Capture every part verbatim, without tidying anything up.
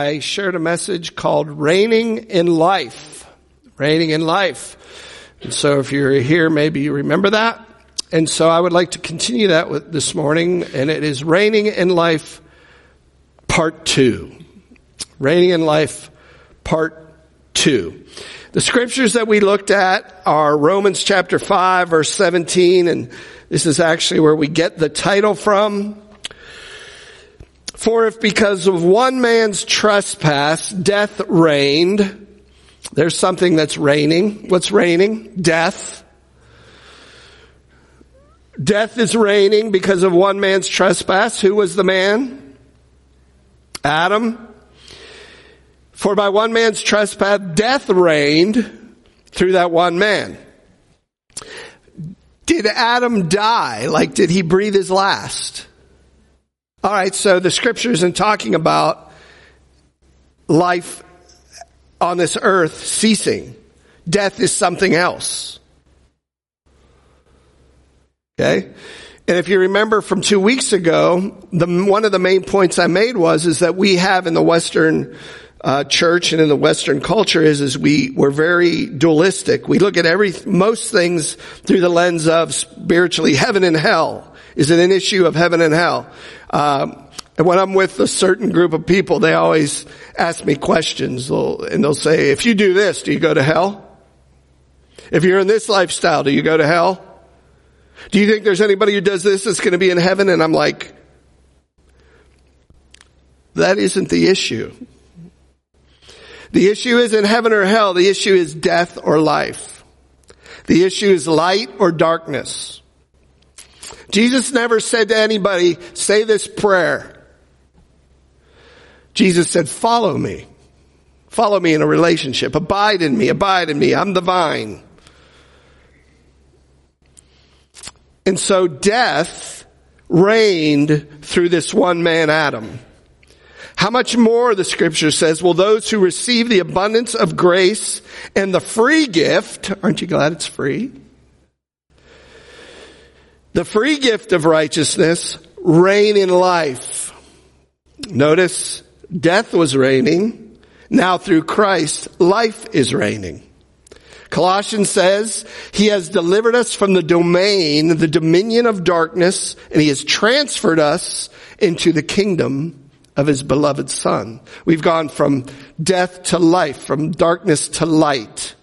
I shared a message called Reigning in Life. Reigning in Life. And so if you're here, maybe you remember that. And so I would like to continue that with this morning, and it is Reigning in Life Part two. Reigning in Life Part two. The scriptures that we looked at are Romans chapter five, verse seventeen, and this is actually where we get the title from. For if because of one man's trespass, death reigned. There's something that's reigning. What's reigning? Death. Death is reigning because of one man's trespass. Who was the man? Adam. For by one man's trespass, death reigned through that one man. Did Adam die? Like, did he breathe his last? All right, so the scripture isn't talking about life on this earth ceasing. Death is something else. Okay? And if you remember from two weeks ago, the, one of the main points I made was, is that we have in the Western uh, church and in the Western culture is, is we, we're very dualistic. We look at every, most things through the lens of spiritually heaven and hell. Is it an issue of heaven and hell? Um, and when I'm with a certain group of people, they always ask me questions. They'll, and they'll say, if you do this, do you go to hell? If you're in this lifestyle, do you go to hell? Do you think there's anybody who does this that's going to be in heaven? And I'm like, that isn't the issue. The issue isn't heaven or hell. The issue is death or life. The issue is light or darkness. Jesus never said to anybody, say this prayer. Jesus said, follow me. Follow me in a relationship. Abide in me. Abide in me. I'm the vine. And so death reigned through this one man, Adam. How much more, the scripture says, will those who receive the abundance of grace and the free gift, aren't you glad it's free? The free gift of righteousness reign in life. Notice, death was reigning. Now through Christ, life is reigning. Colossians says, he has delivered us from the domain, the dominion of darkness, and he has transferred us into the kingdom of his beloved Son. We've gone from death to life, from darkness to light.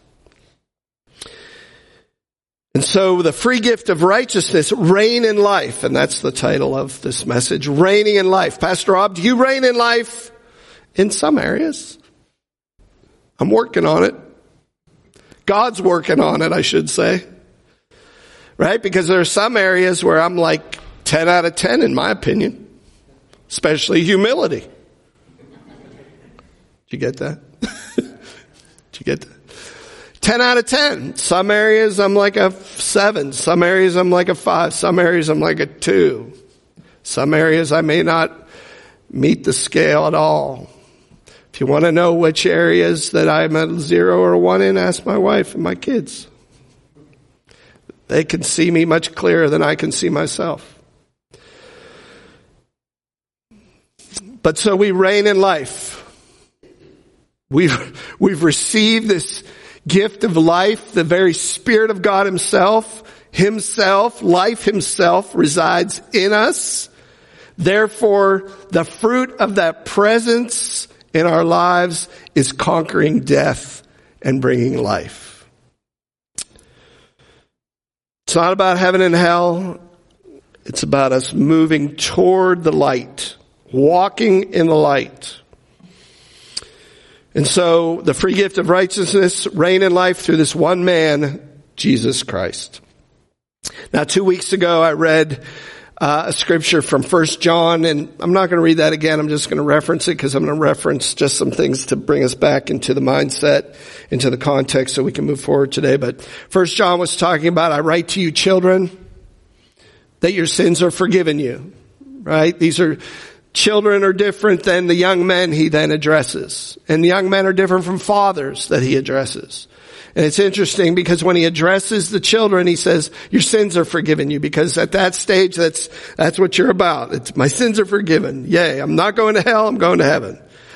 And so the free gift of righteousness, reign in life, and that's the title of this message, reigning in life. Pastor Rob, do you reign in life? In some areas. I'm working on it. God's working on it, I should say. Right? Because there are some areas where I'm like ten out of ten in my opinion. Especially humility. Did you get that? Did you get that? ten out of ten. Some areas I'm like a seven. Some areas I'm like a five. Some areas I'm like a two. Some areas I may not meet the scale at all. If you want to know which areas that I'm at zero or one in, ask my wife and my kids. They can see me much clearer than I can see myself. But so we reign in life. We've, we've received this gift of life. The very Spirit of God himself, himself, life himself resides in us. Therefore, the fruit of that presence in our lives is conquering death and bringing life. It's not about heaven and hell. It's about us moving toward the light, walking in the light. And so the free gift of righteousness reign in life through this one man, Jesus Christ. Now, two weeks ago, I read Uh, a scripture from First John, and I'm not going to read that again. I'm just going to reference it because I'm going to reference just some things to bring us back into the mindset, into the context so we can move forward today. But First John was talking about, I write to you children that your sins are forgiven you, right? These are, children are different than the young men he then addresses. And the young men are different from fathers that he addresses. And it's interesting because when he addresses the children, he says, your sins are forgiven you, because at that stage, that's, that's what you're about. It's my sins are forgiven. Yay. I'm not going to hell. I'm going to heaven.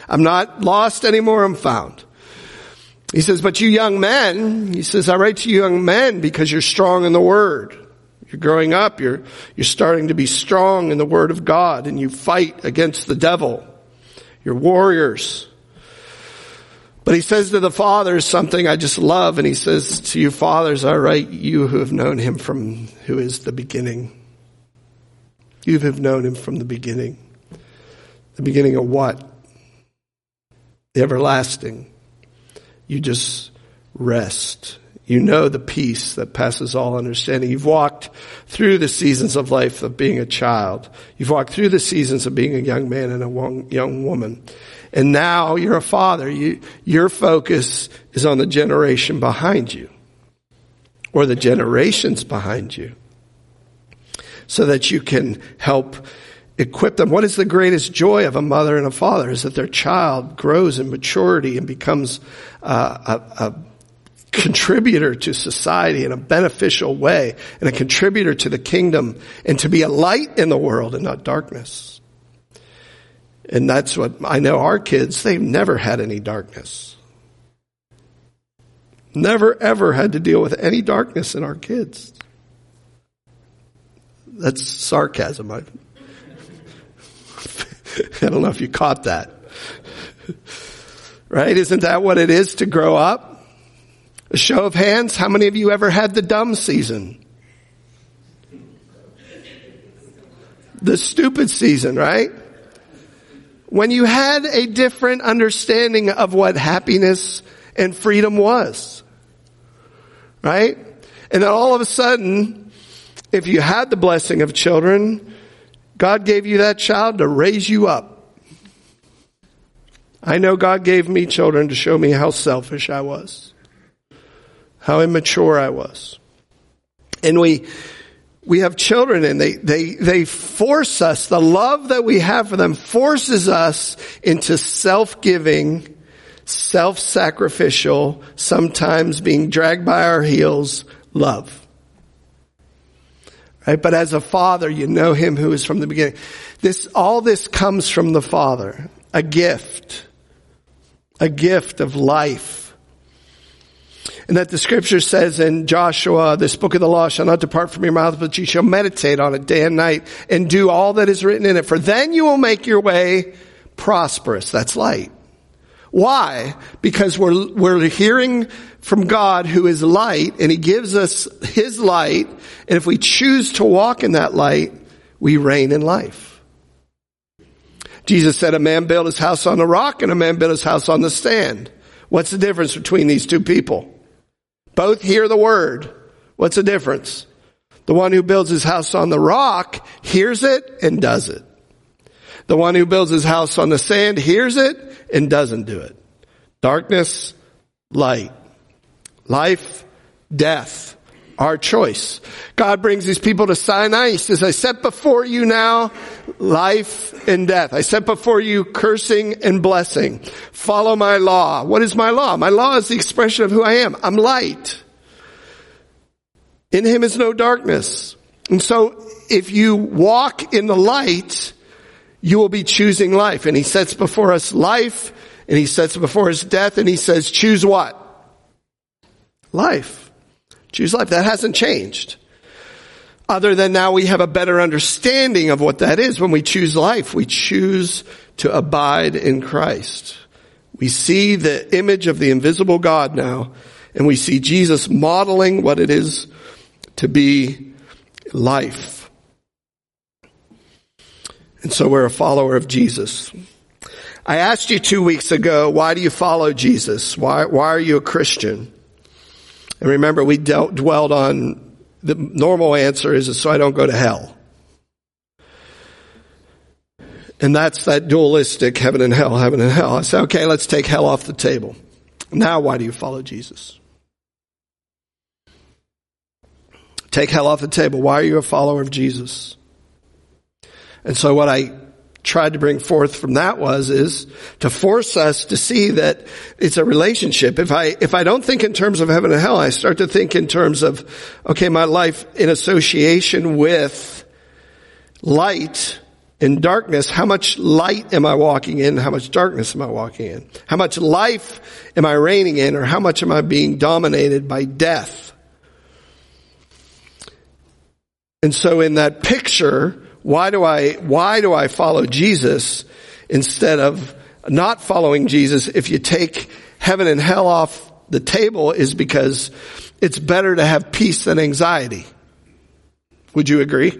I'm not lost anymore, I'm found. He says, but you young men, he says, I write to you young men because you're strong in the word. You're growing up, you're, you're starting to be strong in the word of God, and you fight against the devil. You're warriors. But he says to the fathers something I just love, and he says to you fathers, I write you who have known him from who is the beginning. You have known him from the beginning. The beginning of what? The everlasting. You just rest. You know the peace that passes all understanding. You've walked through the seasons of life of being a child. You've walked through the seasons of being a young man and a young woman. And now you're a father. You, your focus is on the generation behind you, or the generations behind you, so that you can help equip them. What is the greatest joy of a mother and a father? Is that their child grows in maturity and becomes uh, a, a contributor to society in a beneficial way, and a contributor to the kingdom, and to be a light in the world and not darkness. And that's what I know our kids, they've never had any darkness. Never ever had to deal with any darkness in our kids. That's sarcasm. I, I don't know if you caught that. Right? Isn't that what it is to grow up? A show of hands, how many of you ever had the dumb season? The stupid season, right? When you had a different understanding of what happiness and freedom was. Right? And then all of a sudden, if you had the blessing of children, God gave you that child to raise you up. I know God gave me children to show me how selfish I was. How immature I was. And we, we have children, and they, they, they force us, the love that we have for them forces us into self-giving, self-sacrificial, sometimes being dragged by our heels, love. Right? But as a father, you know him who is from the beginning. This, all this comes from the Father. A gift. A gift of life. And that the scripture says in Joshua, this book of the law shall not depart from your mouth, but you shall meditate on it day and night and do all that is written in it. For then you will make your way prosperous. That's light. Why? Because we're, we're hearing from God who is light, and he gives us his light. And if we choose to walk in that light, we reign in life. Jesus said a man built his house on the rock and a man built his house on the sand. What's the difference between these two people? Both hear the word. What's the difference? The one who builds his house on the rock hears it and does it. The one who builds his house on the sand hears it and doesn't do it. Darkness, light. Life, death. Our choice. God brings these people to Sinai. He says, I set before you now life and death. I set before you cursing and blessing. Follow my law. What is my law? My law is the expression of who I am. I'm light. In him is no darkness. And so if you walk in the light, you will be choosing life. And he sets before us life, and he sets before us death, and he says, choose what? Life. Choose life. That hasn't changed. Other than now we have a better understanding of what that is. When we choose life, we choose to abide in Christ. We see the image of the invisible God now, and we see Jesus modeling what it is to be life. And so we're a follower of Jesus. I asked you two weeks ago, why do you follow Jesus? Why, why are you a Christian? And remember, we dealt, dwelled on the normal answer is so I don't go to hell. And that's that dualistic heaven and hell, heaven and hell. I said, okay, let's take hell off the table. Now why do you follow Jesus? Take hell off the table. Why are you a follower of Jesus? And so what I tried to bring forth from that was, is to force us to see that it's a relationship. If I, if I don't think in terms of heaven and hell, I start to think in terms of, okay, my life in association with light in darkness, how much light am I walking in? How much darkness am I walking in? How much life am I reigning in? Or how much am I being dominated by death? And so in that picture, why do I, why do I follow Jesus instead of not following Jesus? If you take heaven and hell off the table, is because it's better to have peace than anxiety. Would you agree?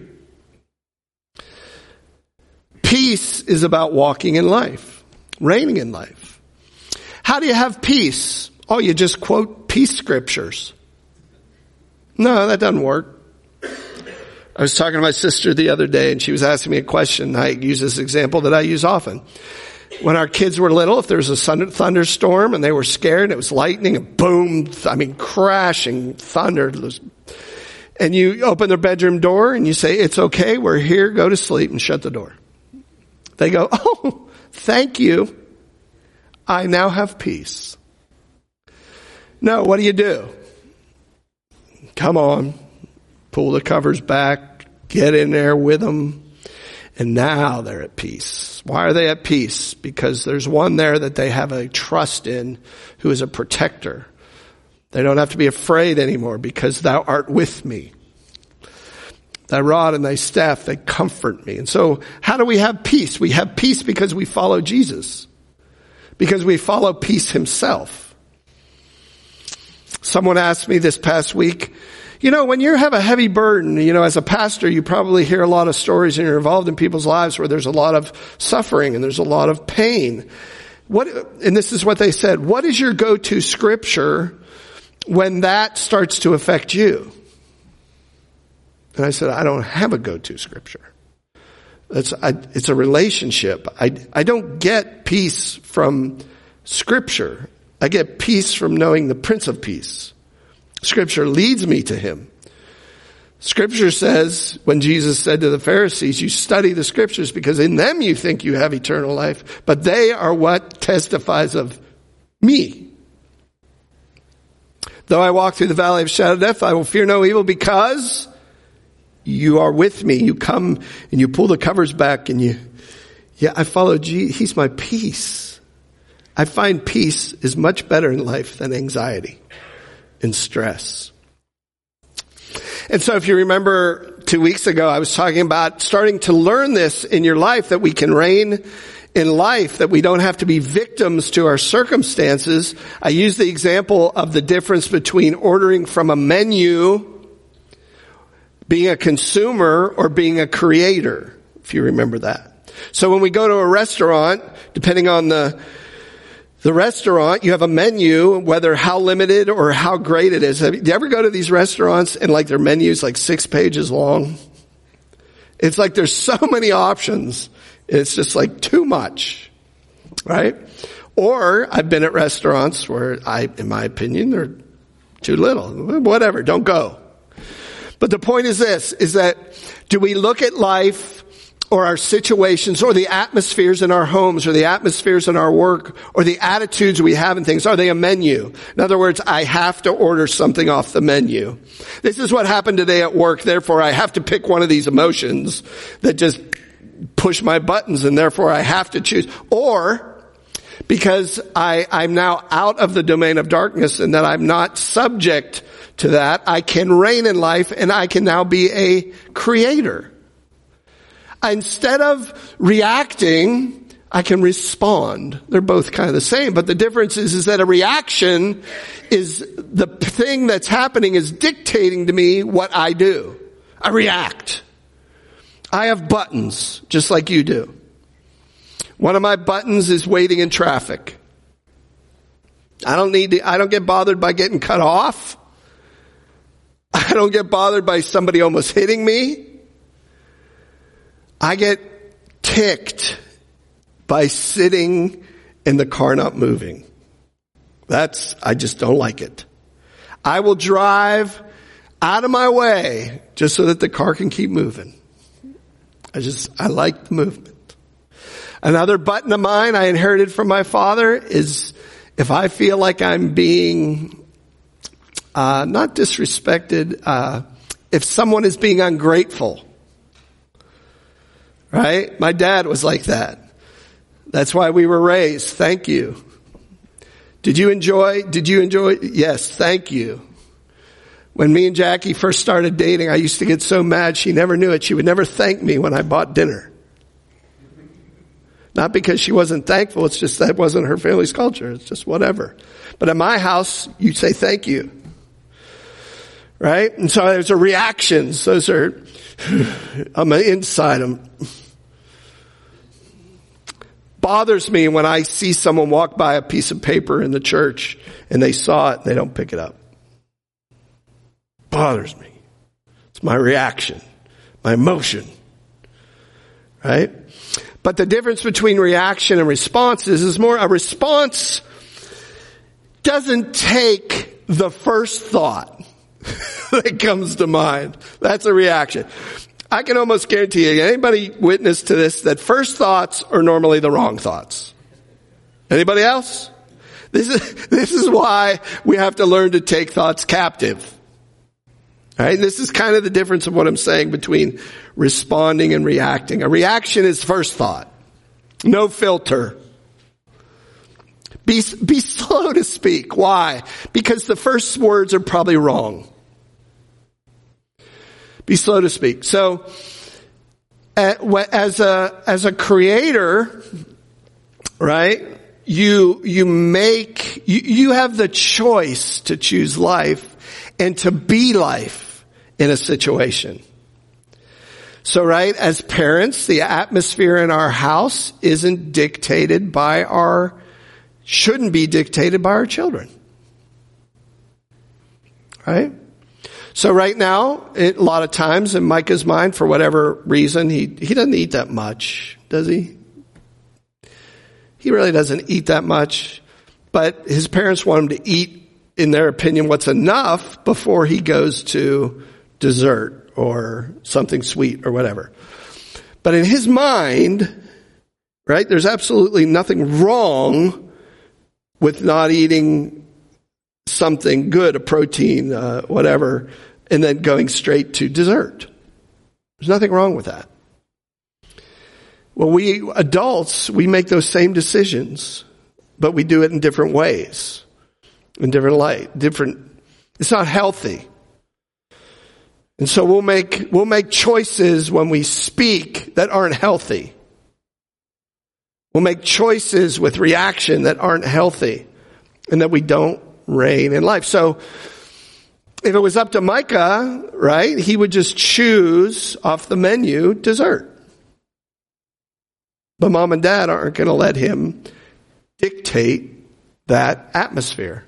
Peace is about walking in life, reigning in life. How do you have peace? Oh, you just quote peace scriptures. No, that doesn't work. I was talking to my sister the other day and she was asking me a question. I use this example that I use often. When our kids were little, if there was a thunderstorm and they were scared and it was lightning and boom, I mean crashing thunder, and you open their bedroom door and you say, it's okay, we're here, go to sleep, and shut the door. They go, oh, thank you. I now have peace. No, what do you do? Come on, pull the covers back, get in there with them, and now they're at peace. Why are they at peace? Because there's one there that they have a trust in who is a protector. They don't have to be afraid anymore because thou art with me. Thy rod and thy staff, they comfort me. And so how do we have peace? We have peace because we follow Jesus. Because we follow peace himself. Someone asked me this past week, you know, when you have a heavy burden, you know, as a pastor, you probably hear a lot of stories and you're involved in people's lives where there's a lot of suffering and there's a lot of pain. What, and this is what they said, what is your go-to scripture when that starts to affect you? And I said, I don't have a go-to scripture. It's, I, it's a relationship. I, I don't get peace from scripture. I get peace from knowing the Prince of Peace. Scripture leads me to him. Scripture says, when Jesus said to the Pharisees, you study the scriptures because in them you think you have eternal life, but they are what testifies of me. Though I walk through the valley of shadow of death, I will fear no evil because you are with me. You come and you pull the covers back and you, yeah, I follow Jesus. He's my peace. I find peace is much better in life than anxiety and stress. And so if you remember two weeks ago, I was talking about starting to learn this in your life, that we can reign in life, that we don't have to be victims to our circumstances. I used the example of the difference between ordering from a menu, being a consumer, or being a creator, if you remember that. So when we go to a restaurant, depending on the the restaurant, you have a menu, whether how limited or how great it is. Have you, do you ever go to these restaurants and like their menu's like six pages long? It's like there's so many options. It's just like too much, right? Or I've been at restaurants where I, in my opinion, they're too little. Whatever, don't go. But the point is this, is that do we look at life or our situations or the atmospheres in our homes or the atmospheres in our work or the attitudes we have in things, are they a menu? In other words, I have to order something off the menu. This is what happened today at work, therefore I have to pick one of these emotions that just push my buttons and therefore I have to choose. Or because I, I'm now out of the domain of darkness and that I'm not subject to that, I can reign in life and I can now be a creator. Instead of reacting, I can respond. They're both kind of the same, but the difference is, is that a reaction is the thing that's happening is dictating to me what I do. I react. I have buttons, just like you do. One of my buttons is waiting in traffic. I don't need to, I don't get bothered by getting cut off. I don't get bothered by somebody almost hitting me. I get ticked by sitting in the car not moving. That's, I just don't like it. I will drive out of my way just so that the car can keep moving. I just, I like the movement. Another button of mine I inherited from my father is if I feel like I'm being, uh, not disrespected, uh, if someone is being ungrateful, Right? My dad was like that. That's why we were raised. Thank you. Did you enjoy? Did you enjoy? Yes, thank you. When me and Jackie first started dating, I used to get so mad she never knew it. She would never thank me when I bought dinner. Not because she wasn't thankful, it's just that wasn't her family's culture. It's just whatever. But at my house, you say thank you. Right? And so there's a reactions. Those are, I'm inside them. Bothers me when I see someone walk by a piece of paper in the church and they saw it and they don't pick it up. Bothers me. It's my reaction, my emotion. Right? But the difference between reaction and response is, is more a response doesn't take the first thought that comes to mind. That's a reaction. I can almost guarantee you, anybody witness to this, that first thoughts are normally the wrong thoughts. Anybody else? This is, this is why we have to learn to take thoughts captive. All right? This is kind of the difference of what I'm saying between responding and reacting. A reaction is first thought. No filter. Be, be slow to speak. Why? Because the first words are probably wrong. Be slow to speak. So, as a, as a creator, right, you, you make, you, you have the choice to choose life and to be life in a situation. So, right, as parents, the atmosphere in our house isn't dictated by our, shouldn't be dictated by our children. Right? So right now, it, a lot of times in Micah's mind, for whatever reason, he, he doesn't eat that much, does he? He really doesn't eat that much, but his parents want him to eat, in their opinion, what's enough before he goes to dessert or something sweet or whatever. But in his mind, right, there's absolutely nothing wrong with not eating something good, a protein, uh, whatever, and then going straight to dessert. There's nothing wrong with that. Well, we adults, we make those same decisions, but we do it in different ways, in different light, different. It's not healthy. And so we'll make, we'll make choices when we speak that aren't healthy. We'll make choices with reaction that aren't healthy and that we don't reign in life. So if it was up to Micah, right, he would just choose off the menu dessert. But mom and dad aren't going to let him dictate that atmosphere.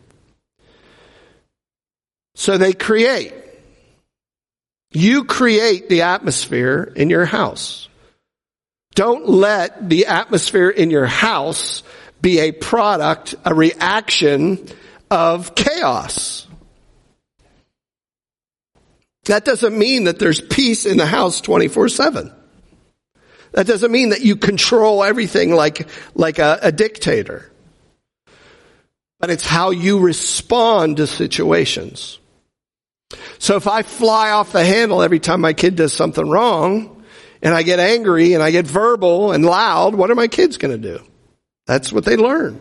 So they create. You create the atmosphere in your house. Don't let the atmosphere in your house be a product, a reaction of chaos. That doesn't mean that there's peace in the house twenty-four seven. That doesn't mean that you control everything like, like a, a dictator. But it's how you respond to situations. So if I fly off the handle every time my kid does something wrong, and I get angry and I get verbal and loud, what are my kids going to do? That's what they learn.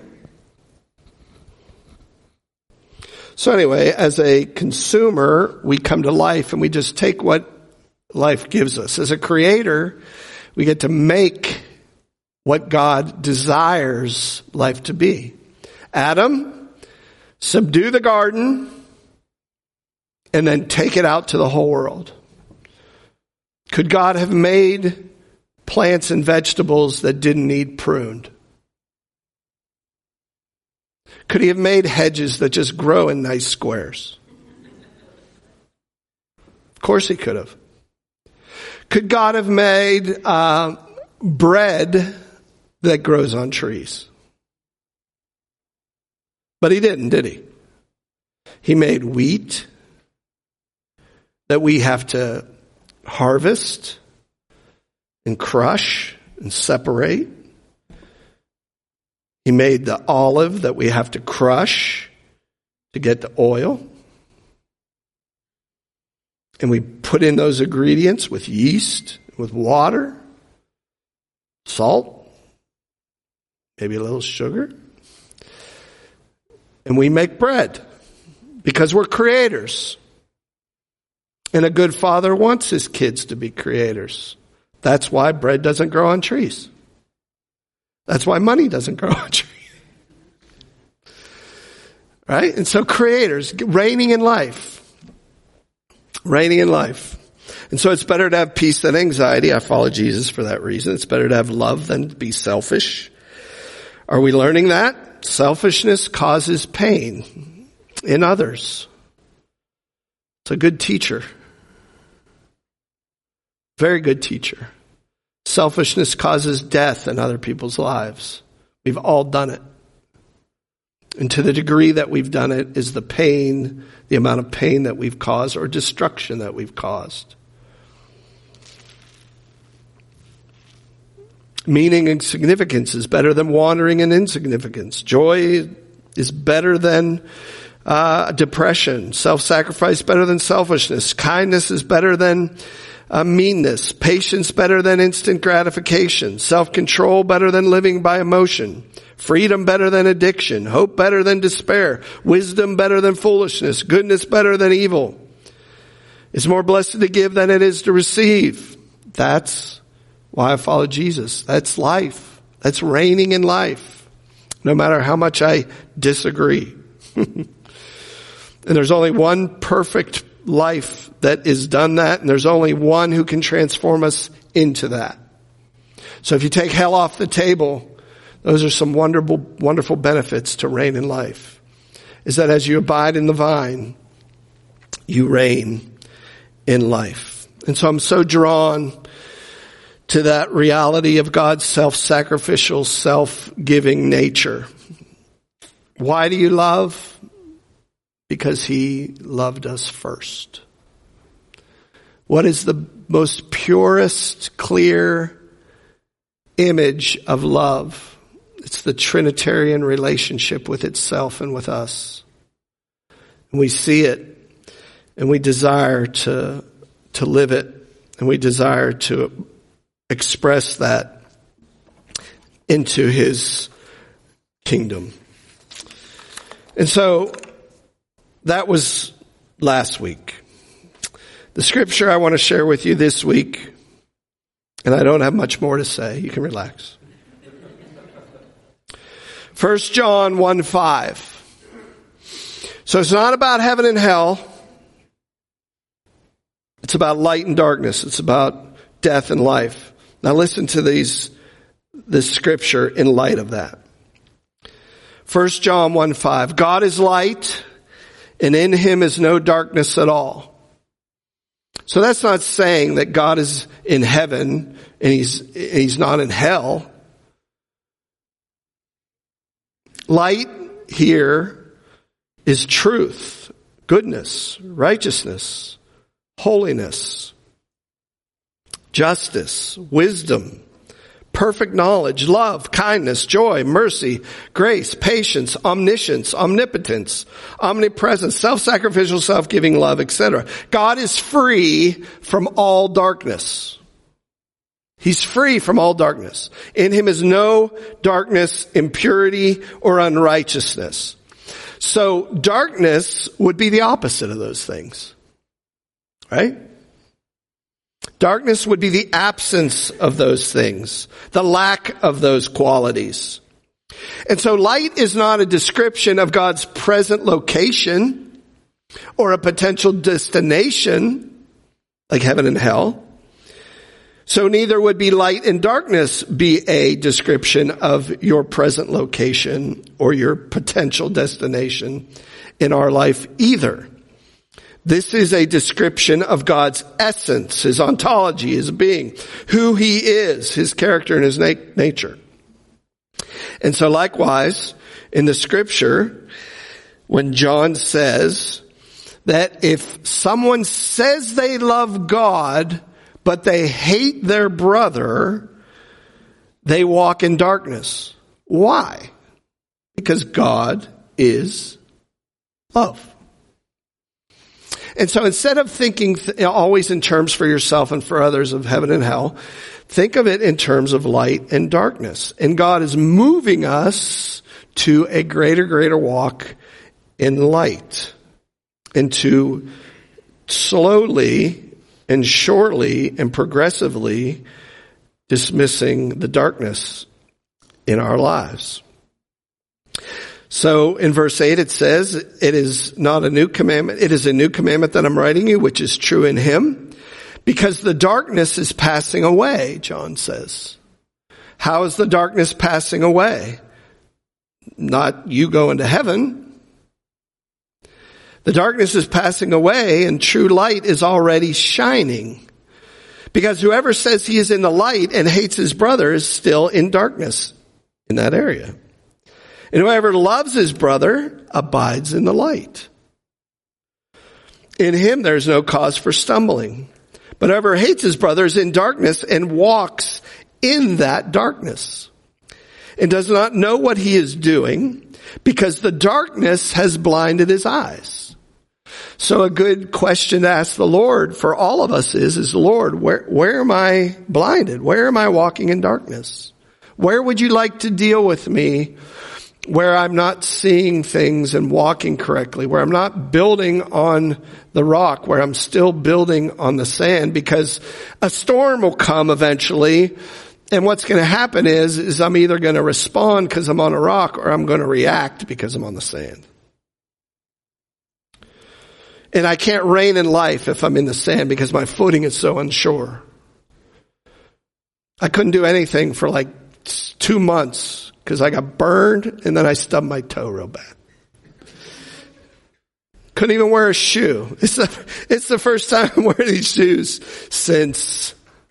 So anyway, as a consumer, we come to life and we just take what life gives us. As a creator, we get to make what God desires life to be. Adam, subdue the garden and then take it out to the whole world. Could God have made plants and vegetables that didn't need pruned? Could he have made hedges that just grow in nice squares? Of course he could have. Could God have made uh, bread that grows on trees? But he didn't, did he? He made wheat that we have to harvest and crush and separate. He made the olive that we have to crush to get the oil. And we put in those ingredients with yeast, with water. salt, maybe a little sugar. And we make bread because we're creators. And a good father wants his kids to be creators. That's why bread doesn't grow on trees. That's why money doesn't grow on trees. Right? And so creators, reigning in life. Reigning in life. And so it's better to have peace than anxiety. I follow Jesus for that reason. It's better to have love than to be selfish. Are we learning that? Selfishness causes pain in others. It's a good teacher. Very good teacher. Selfishness causes death in other people's lives. We've all done it. And to the degree that we've done it is the pain, the amount of pain that we've caused or destruction that we've caused. Meaning and significance is better than wandering and insignificance. Joy is better than uh, depression. Self-sacrifice better than selfishness. Kindness is better than uh, meanness. Patience better than instant gratification. Self-control better than living by emotion. Freedom better than addiction. Hope better than despair. Wisdom better than foolishness. Goodness better than evil. It's more blessed to give than it is to receive. That's why I follow Jesus. That's life. That's reigning in life. No matter how much I disagree. And there's only one perfect life that is done that, and there's only one who can transform us into that. So if you take hell off the table, those are some wonderful, wonderful benefits to reign in life. Is that as you abide in the vine, you reign in life. And so I'm so drawn to that reality of God's self-sacrificial, self-giving nature. Why do you love? Because he loved us first. What is the most purest, clear image of love? It's the Trinitarian relationship with itself and with us. And we see it, and we desire to, to live it, and we desire to express that into his kingdom. And so that was last week. The scripture I want to share with you this week, and I don't have much more to say. You can relax. First John one five. So it's not about heaven and hell. It's about light and darkness. It's about death and life. Now listen to these, this scripture in light of that. First John one five. God is light, and in him is no darkness at all. So that's not saying that God is in heaven and he's, he's not in hell. Light here is truth, goodness, righteousness, holiness, justice, wisdom, perfect knowledge, love, kindness, joy, mercy, grace, patience, omniscience, omnipotence, omnipresence, self-sacrificial, self-giving love, et cetera. God is free from all darkness. He's free from all darkness. In him is no darkness, impurity, or unrighteousness. So darkness would be the opposite of those things. Right? Darkness would be the absence of those things, the lack of those qualities. And so light is not a description of God's present location or a potential destination like heaven and hell. So neither would be light and darkness be a description of your present location or your potential destination in our life either. This is a description of God's essence, his ontology, his being, who he is, his character and his na- nature. And so likewise, in the scripture, when John says that if someone says they love God, but they hate their brother, they walk in darkness. Why? Because God is love. And so instead of thinking th- always in terms for yourself and for others of heaven and hell, think of it in terms of light and darkness. And God is moving us to a greater, greater walk in light, and to slowly and surely and progressively dismissing the darkness in our lives. So in verse eight it says, it is not a new commandment, it is a new commandment that I'm writing you, which is true in him, because the darkness is passing away, John says. How is the darkness passing away? Not you going to heaven. The darkness is passing away and true light is already shining. Because whoever says he is in the light and hates his brother is still in darkness in that area. And whoever loves his brother abides in the light. In him there is no cause for stumbling. But whoever hates his brother is in darkness and walks in that darkness, and does not know what he is doing, because the darkness has blinded his eyes. So a good question to ask the Lord for all of us is, is Lord, where, where am I blinded? Where am I walking in darkness? Where would you like to deal with me where I'm not seeing things and walking correctly, where I'm not building on the rock, where I'm still building on the sand? Because a storm will come eventually, and what's going to happen is, is I'm either going to respond because I'm on a rock, or I'm going to react because I'm on the sand. And I can't reign in life if I'm in the sand because my footing is so unsure. I couldn't do anything for like two months because I got burned and then I stubbed my toe real bad. Couldn't even wear a shoe. It's the, it's the first time I'm wearing these shoes since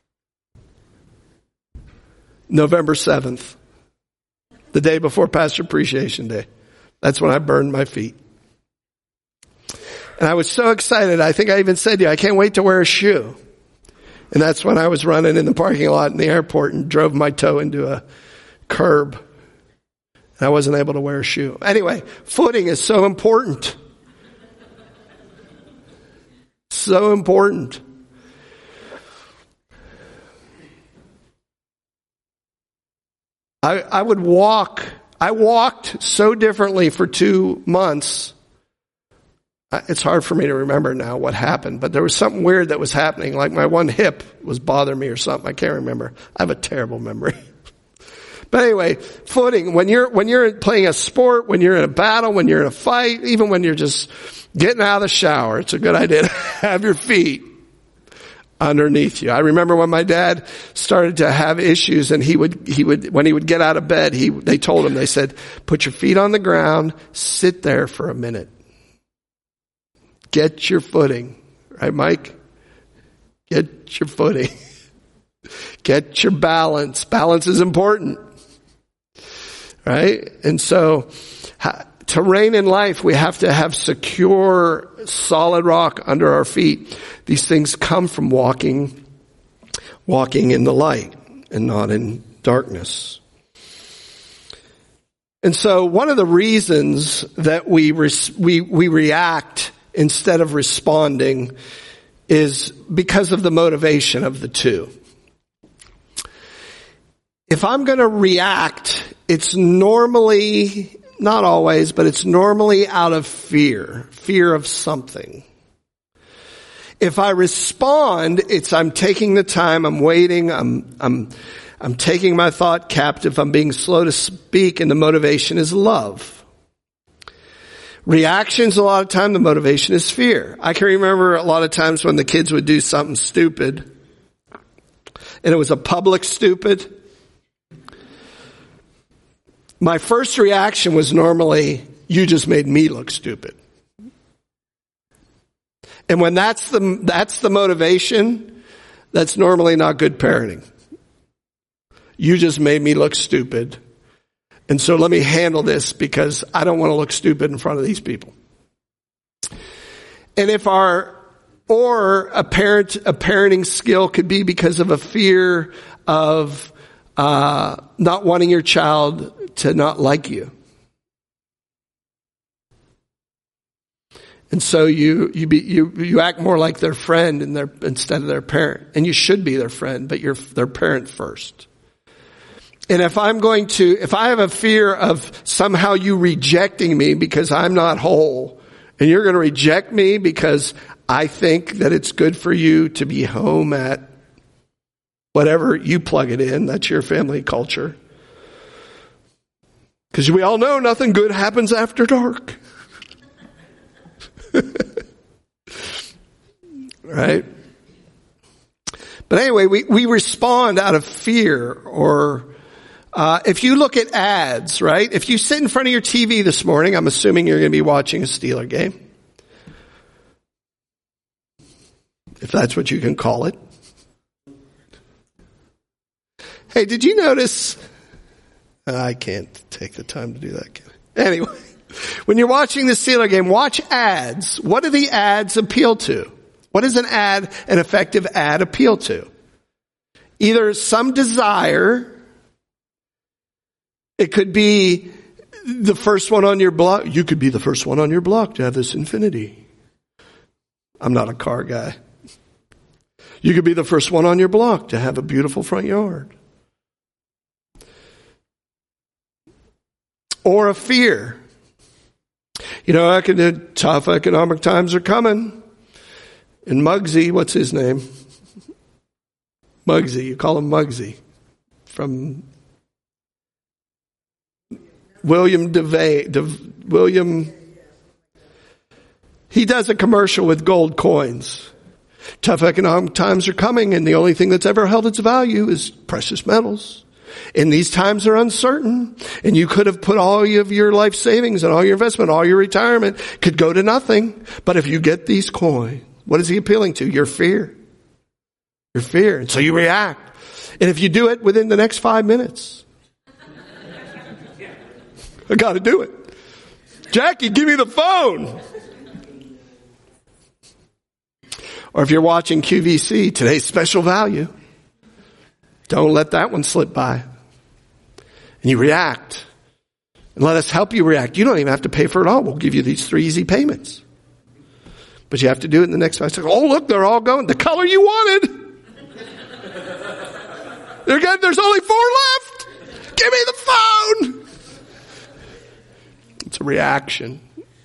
November seventh, the day before Pastor Appreciation Day. That's when I burned my feet. And I was so excited. I think I even said to you, I can't wait to wear a shoe. And that's when I was running in the parking lot in the airport and drove my toe into a curb. And I wasn't able to wear a shoe. Anyway, footing is so important. So important. I, I would walk. I walked so differently for two months. It's hard for me to remember now what happened, but there was something weird that was happening. Like my one hip was bothering me or something. I can't remember. I have a terrible memory. But anyway, footing. When you're, when you're playing a sport, when you're in a battle, when you're in a fight, even when you're just getting out of the shower, it's a good idea to have your feet underneath you. I remember when my dad started to have issues, and he would, he would, when he would get out of bed, he, they told him, they said, put your feet on the ground, sit there for a minute. Get your footing. Right, Mike? Get your footing. Get your balance. Balance is important. Right? And so, to reign in life, we have to have secure, solid rock under our feet. These things come from walking, walking in the light and not in darkness. And so one of the reasons that we, res- we, we react instead of responding is because of the motivation of the two. If I'm going to react, it's normally, not always, but it's normally out of fear, fear of something. If I respond, it's I'm taking the time, I'm waiting, I'm, I'm, I'm taking my thought captive, I'm being slow to speak, and the motivation is love. Reactions, a lot of time, the motivation is fear. I can remember a lot of times when the kids would do something stupid, and it was a public stupid. My first reaction was normally, you just made me look stupid. And when that's the, that's the motivation, that's normally not good parenting. You just made me look stupid. And so let me handle this because I don't want to look stupid in front of these people. And if our, or a parent, a parenting skill could be because of a fear of, uh, not wanting your child to not like you. And so you, you be, you, you act more like their friend and their, instead of their parent. And you should be their friend, but you're their parent first. And if I'm going to, if I have a fear of somehow you rejecting me because I'm not whole, and you're going to reject me because I think that it's good for you to be home at whatever you plug it in, that's your family culture. Because we all know nothing good happens after dark. Right? But anyway, we, we respond out of fear. Or uh if you look at ads, right? If you sit in front of your T V this morning, I'm assuming you're going to be watching a Steeler game. If that's what you can call it. Hey, did you notice? I can't take the time to do that. Anyway, when you're watching the Steeler game, watch ads. What do the ads appeal to? What does an ad, an effective ad appeal to? Either some desire. It could be the first one on your block. You could be the first one on your block to have this Infiniti. I'm not a car guy. You could be the first one on your block to have a beautiful front yard. Or a fear. You know, tough economic times are coming. And Muggsy, what's his name? Muggsy, you call him Muggsy. From William DeVay, De, William, he does a commercial with gold coins. Tough economic times are coming, and the only thing that's ever held its value is precious metals. And these times are uncertain, and you could have put all of your life savings and all your investment, all your retirement could go to nothing. But if you get these coins, what is he appealing to? Your fear. Your fear. And so you react. And if you do it within the next five minutes, I got to do it. Jackie, give me the phone. Or if you're watching Q V C, today's special value. Don't let that one slip by. And you react. And let us help you react. You don't even have to pay for it all. We'll give you these three easy payments. But you have to do it in the next five seconds. Oh, look, they're all going. The color you wanted. There's only four left. Give me the phone. It's a reaction.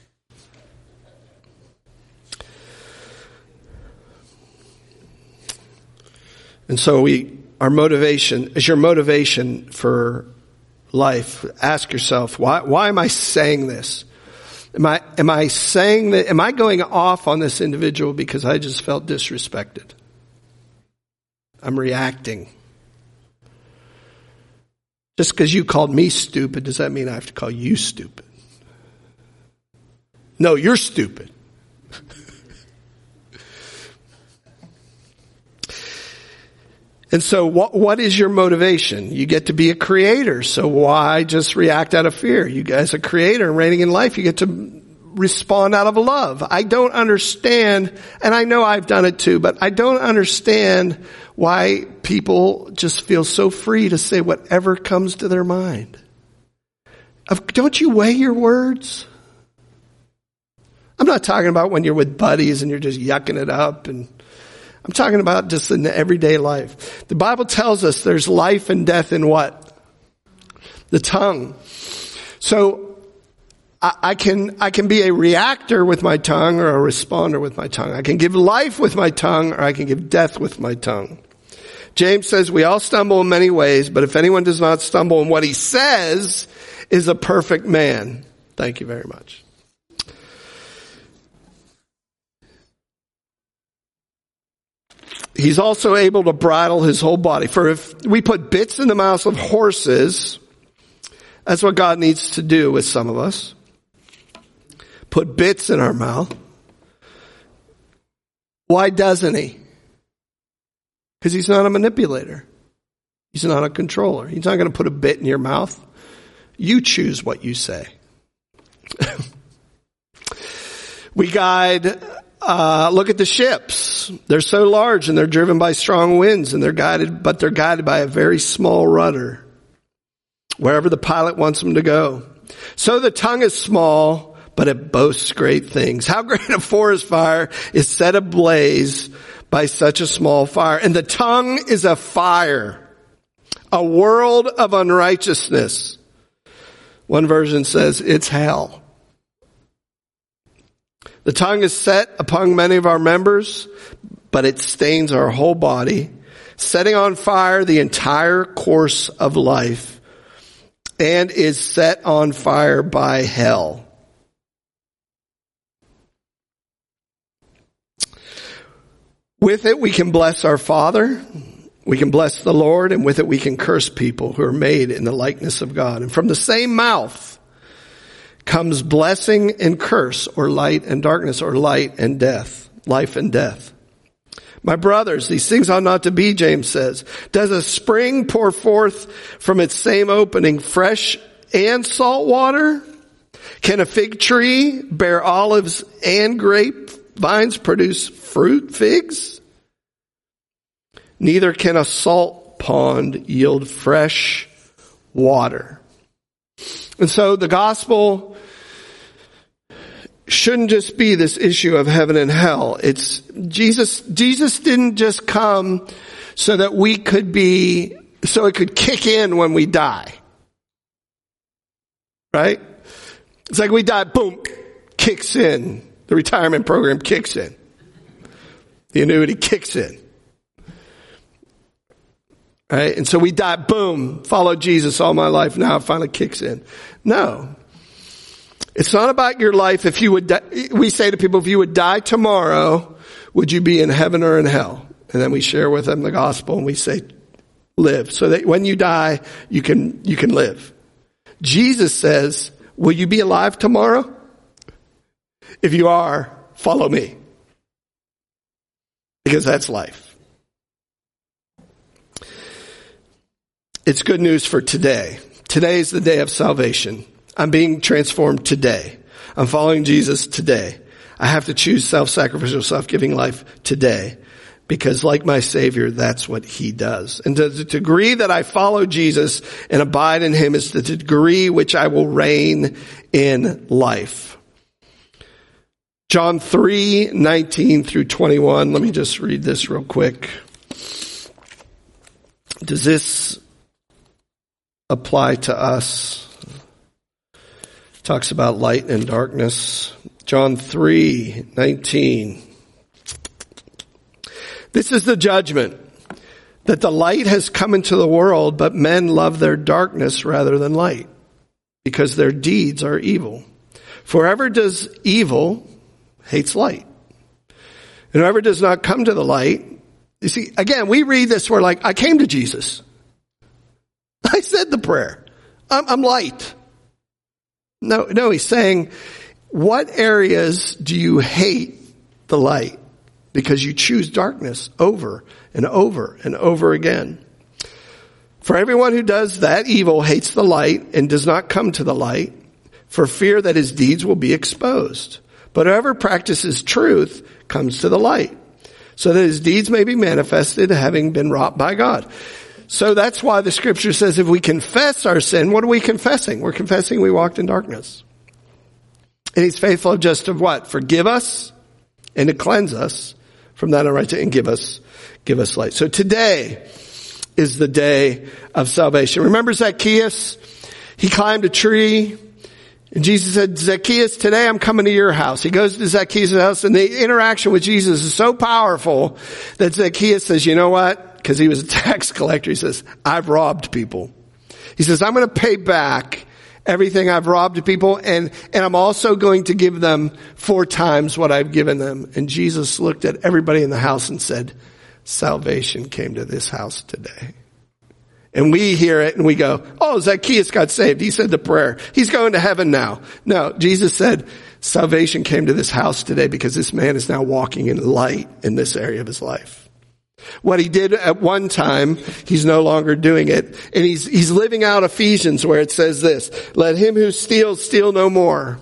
And so we, our motivation, is your motivation for life. Ask yourself, why, why am I saying this? Am I, am I saying that, am I going off on this individual because I just felt disrespected? I'm reacting. Just because you called me stupid, does that mean I have to call you stupid? No, you're stupid. And so what, what is your motivation? You get to be a creator. So why just react out of fear? You guys are a creator and reigning in life. You get to respond out of love. I don't understand, and I know I've done it too, but I don't understand why people just feel so free to say whatever comes to their mind. Don't you weigh your words? I'm not talking about when you're with buddies and you're just yucking it up, and I'm talking about just in the everyday life. The Bible tells us there's life and death in what? The tongue. So I, I can I can be a reactor with my tongue or a responder with my tongue. I can give life with my tongue or I can give death with my tongue. James says we all stumble in many ways, but if anyone does not stumble in what he says, is a perfect man. Thank you very much. He's also able to bridle his whole body. For if we put bits in the mouths of horses, that's what God needs to do with some of us. Put bits in our mouth. Why doesn't he? Because he's not a manipulator. He's not a controller. He's not going to put a bit in your mouth. You choose what you say. We guide... Uh, look at the ships. They're so large and they're driven by strong winds and they're guided, but they're guided by a very small rudder wherever the pilot wants them to go. So the tongue is small, but it boasts great things. How great a forest fire is set ablaze by such a small fire. And the tongue is a fire, a world of unrighteousness. One version says it's hell. The tongue is set upon many of our members, but it stains our whole body, setting on fire the entire course of life, and is set on fire by hell. With it we can bless our Father, we can bless the Lord, and with it we can curse people who are made in the likeness of God. And from the same mouth comes blessing and curse, or light and darkness, or light and death, life and death. My brothers, these things ought not to be, James says. Does a spring pour forth from its same opening fresh and salt water? Can a fig tree bear olives and grapevines produce fruit, figs? Neither can a salt pond yield fresh water. And so the gospel shouldn't just be this issue of heaven and hell. It's Jesus, Jesus didn't just come so that we could be, so it could kick in when we die. Right? It's like we die, boom, kicks in. The retirement program kicks in. The annuity kicks in. Right? And so we die, boom, followed Jesus all my life, now it finally kicks in. No. It's not about your life. If you would, die, we say to people, if you would die tomorrow, would you be in heaven or in hell? And then we share with them the gospel and we say, live. So that when you die, you can, you can live. Jesus says, will you be alive tomorrow? If you are, follow me. Because that's life. It's good news for today. Today is the day of salvation. I'm being transformed today. I'm following Jesus today. I have to choose self-sacrificial, self-giving life today. Because like my Savior, that's what He does. And to the degree that I follow Jesus and abide in Him is the degree which I will reign in life. John three, nineteen through twenty-one. Let me just read this real quick. Does this apply to us? Talks about light and darkness. John three, nineteen. This is the judgment, that the light has come into the world, but men love their darkness rather than light, because their deeds are evil. For whoever does evil hates light. And whoever does not come to the light, you see, again, we read this, we're like, I came to Jesus. I said the prayer. I'm, I'm light. No, no, he's saying, what areas do you hate the light? Because you choose darkness over and over and over again. For everyone who does that evil hates the light and does not come to the light for fear that his deeds will be exposed. But whoever practices truth comes to the light so that his deeds may be manifested, having been wrought by God. So that's why the scripture says if we confess our sin, what are we confessing? We're confessing we walked in darkness. And He's faithful just to what? Forgive us and to cleanse us from that unrighteousness and give us, give us light. So today is the day of salvation. Remember Zacchaeus? He climbed a tree and Jesus said, Zacchaeus, today I'm coming to your house. He goes to Zacchaeus' house and the interaction with Jesus is so powerful that Zacchaeus says, you know what? Because he was a tax collector. He says, I've robbed people. He says, I'm going to pay back everything I've robbed people, and, and I'm also going to give them four times what I've given them. And Jesus looked at everybody in the house and said, salvation came to this house today. And we hear it and we go, oh, Zacchaeus got saved. He said the prayer. He's going to heaven now. No, Jesus said, salvation came to this house today because this man is now walking in light in this area of his life. What he did at one time, he's no longer doing it. And he's, he's living out Ephesians where it says this, let him who steals, steal no more.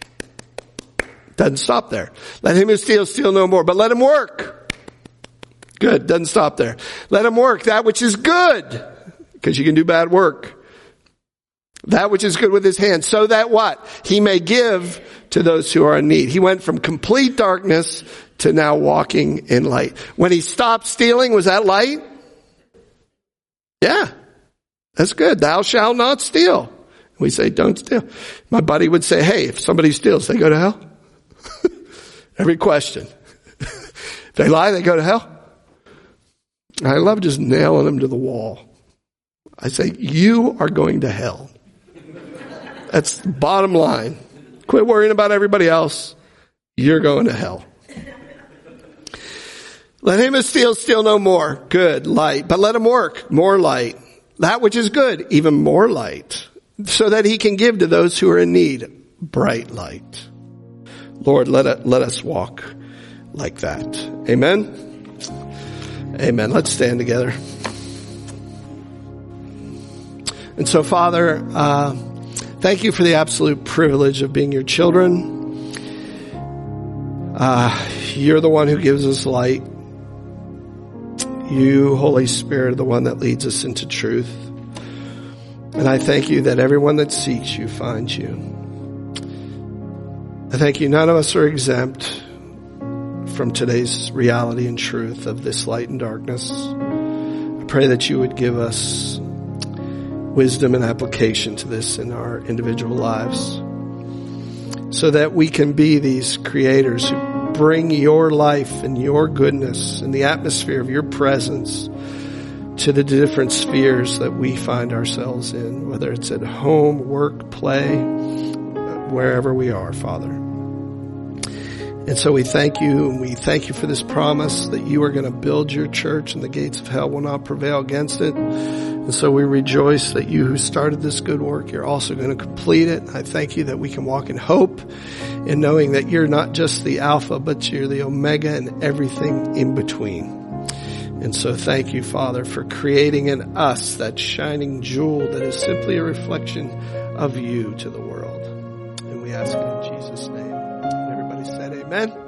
Doesn't stop there. Let him who steals, steal no more, but let him work. Good. Doesn't stop there. Let him work that which is good, because you can do bad work. That which is good with his hands, so that what? He may give to to those who are in need. He went from complete darkness to now walking in light. When he stopped stealing, was that light? Yeah. That's good. Thou shalt not steal. We say, don't steal. My buddy would say, hey, if somebody steals, they go to hell? Every question. If they lie, they go to hell? I love just nailing them to the wall. I say, you are going to hell. That's the bottom line. Quit worrying about everybody else. You're going to hell. Let him who steals steal no more. Good, light. But let him work. More light. That which is good, even more light. So that he can give to those who are in need. Bright light. Lord, let it, let us walk like that. Amen? Amen. Let's stand together. And so, Father, uh, thank you for the absolute privilege of being your children. Uh, you're the one who gives us light. You, Holy Spirit, are the one that leads us into truth. And I thank you that everyone that seeks you finds you. I thank you none of us are exempt from today's reality and truth of this light and darkness. I pray that you would give us wisdom and application to this in our individual lives so that we can be these creators who bring your life and your goodness and the atmosphere of your presence to the different spheres that we find ourselves in, whether it's at home, work, play, wherever we are, Father. And so we thank you, and we thank you for this promise that you are going to build your church and the gates of hell will not prevail against it. And so we rejoice that you who started this good work, you're also going to complete it. I thank you that we can walk in hope in knowing that you're not just the Alpha, but you're the Omega and everything in between. And so thank you, Father, for creating in us that shining jewel that is simply a reflection of you to the world. And we ask it in Jesus' name. And everybody said amen.